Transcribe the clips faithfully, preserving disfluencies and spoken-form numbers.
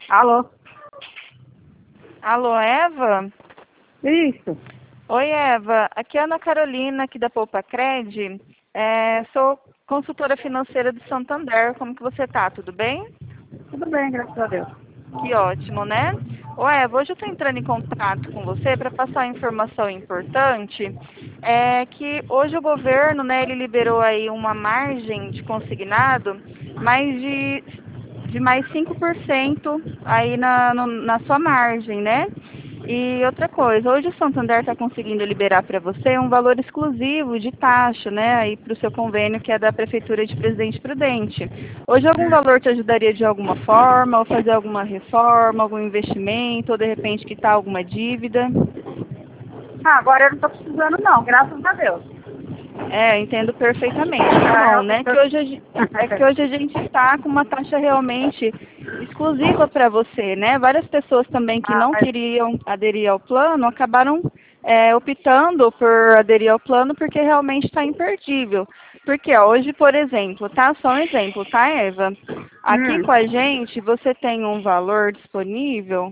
Alô? Alô, Eva? Isso. Oi, Eva. Aqui é a Ana Carolina, aqui da Poupa Cred. É, sou consultora financeira do Santander. Como que você tá? Tudo bem? Tudo bem, graças a Deus. Que ótimo, né? Ô, Eva, hoje eu estou entrando em contato com você para passar uma informação importante. É que hoje o governo, né, ele liberou aí uma margem de consignado mais de, de mais cinco por cento aí na, no- na sua margem, né? E outra coisa, hoje o Santander está conseguindo liberar para você um valor exclusivo de taxa, né, aí para o seu convênio que é da Prefeitura de Presidente Prudente. Hoje algum valor te ajudaria de alguma forma, ou fazer alguma reforma, algum investimento, ou de repente quitar alguma dívida? Ah, agora eu não estou precisando não, graças a Deus. É, entendo perfeitamente. Que Ah, bom, eu né? Que tô... hoje a gen- é que hoje a gente está com uma taxa realmente exclusiva para você, né? Várias pessoas também que ah, não mas... queriam aderir ao plano acabaram é, optando por aderir ao plano porque realmente está imperdível. Porque ó, hoje, por exemplo, tá? Só um exemplo, tá, Eva? Aqui com Hum. a gente você tem um valor disponível,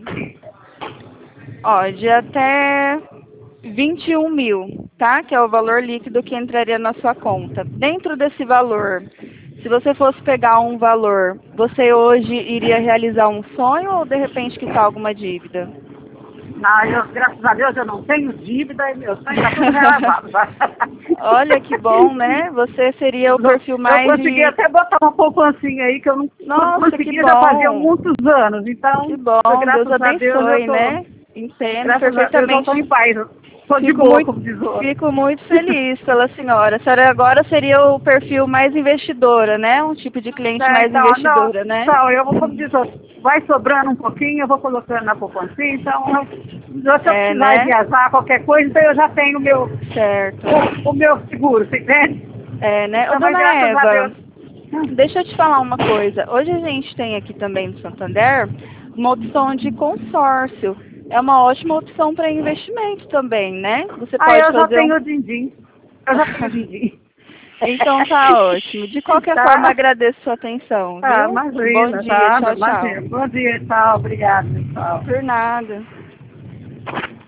ó, de até vinte e um mil, tá? Que é o valor líquido que entraria na sua conta. Dentro desse valor, se você fosse pegar um valor, você hoje iria realizar um sonho ou de repente quitar alguma dívida? Ah, eu, graças a Deus eu não tenho dívida e meu sonho está tudo realizado. Tá? Olha que bom, né? Você seria o perfil Eu mais consegui de... até botar uma poupancinha aí que eu não Nossa, que conseguia já fazia bom! muitos anos. Que Então, bom, Deus graças a Deus eu abençoe, tô, né? Entendo graças a Deus eu perfeitamente. estou em paz. Estou de Fico boa, muito, como diz o outro. fico muito feliz pela senhora. A senhora agora seria o perfil mais investidora, né? Um tipo de cliente É, mais então, não, investidora, né? então, eu vou, como diz, o outro, vai sobrando um pouquinho, eu vou colocando na poupancinha, então, eu, se eu É, precisar né? viajar, qualquer coisa, então eu já tenho o meu, Certo. o, o meu seguro, você entende? É, né? Ô, Então, mas dona graças a Eva, Deus. Hum. deixa eu te falar uma coisa. Hoje a gente tem aqui também no Santander uma opção de consórcio. É uma ótima opção para investimento também, né? Você Ah, pode eu já fazer um... tenho o din-din. Eu já tenho o din-din. Então tá ótimo. De qualquer forma, Tá? agradeço sua atenção, Ah, viu? Um bom imagina, dia. tá? Tchau, tchau. Imagina. Bom dia, tchau, obrigado, tchau. Por nada.